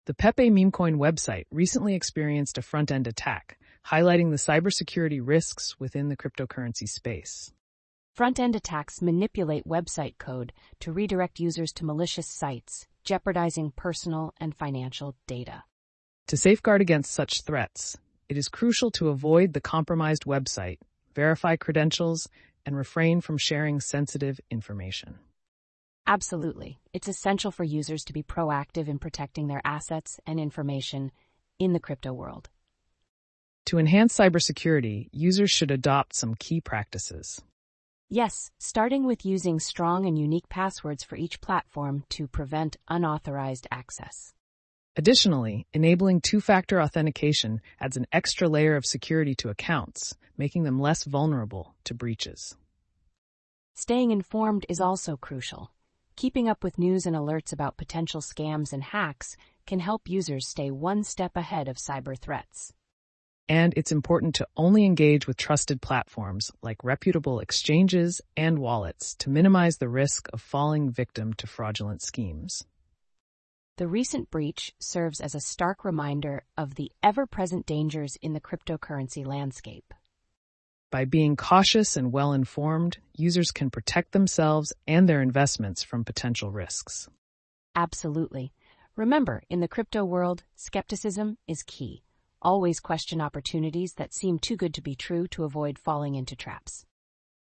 The Pepe Memecoin website recently experienced a front-end attack, highlighting the cybersecurity risks within the cryptocurrency space. Front-end attacks manipulate website code to redirect users to malicious sites, jeopardizing personal and financial data. To safeguard against such threats, it is crucial to avoid the compromised website, verify credentials, and refrain from sharing sensitive information. Absolutely. It's essential for users to be proactive in protecting their assets and information in the crypto world. To enhance cybersecurity, users should adopt some key practices. Yes, starting with using strong and unique passwords for each platform to prevent unauthorized access. Additionally, enabling two-factor authentication adds an extra layer of security to accounts, making them less vulnerable to breaches. Staying informed is also crucial. Keeping up with news and alerts about potential scams and hacks can help users stay one step ahead of cyber threats. And it's important to only engage with trusted platforms like reputable exchanges and wallets to minimize the risk of falling victim to fraudulent schemes. The recent breach serves as a stark reminder of the ever-present dangers in the cryptocurrency landscape. By being cautious and well-informed, users can protect themselves and their investments from potential risks. Absolutely. Remember, in the crypto world, skepticism is key. Always question opportunities that seem too good to be true to avoid falling into traps.